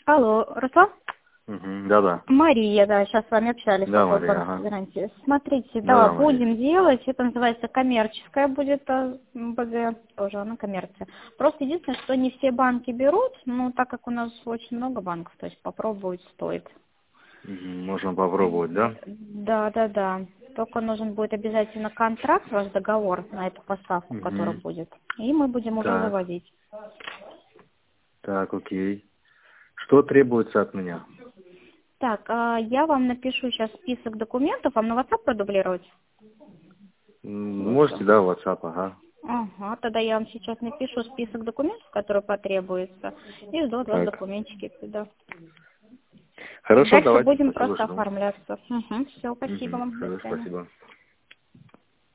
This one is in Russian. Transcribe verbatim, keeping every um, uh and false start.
Алло, Руслан? Угу, да-да. Мария, да, сейчас с вами общались Да, по поводу Мария, банковской ага. гарантии. Смотрите, Да, да, да, Мария. будем делать, это называется коммерческая будет а, БГ, тоже она коммерция. Просто единственное, что не все банки берут, ну, так как у нас очень много банков, то есть попробовать стоит. Угу, можно попробовать, да? Да, да, да. Только нужен будет обязательно контракт, ваш договор на эту поставку, которая Угу. будет. И мы будем уже Так, выводить. так, окей. Что требуется от меня? Так, а, я вам напишу сейчас список документов, вам на WhatsApp продублировать? М, Лучше. Можете, да, в WhatsApp, ага. Ага, тогда я вам сейчас напишу список документов, которые потребуются, и жду от вас Так. документики туда. И Хорошо, дальше давайте, будем спасибо, просто жду. оформляться. Угу, все, спасибо Угу, вам, до хорошо, свидания. спасибо.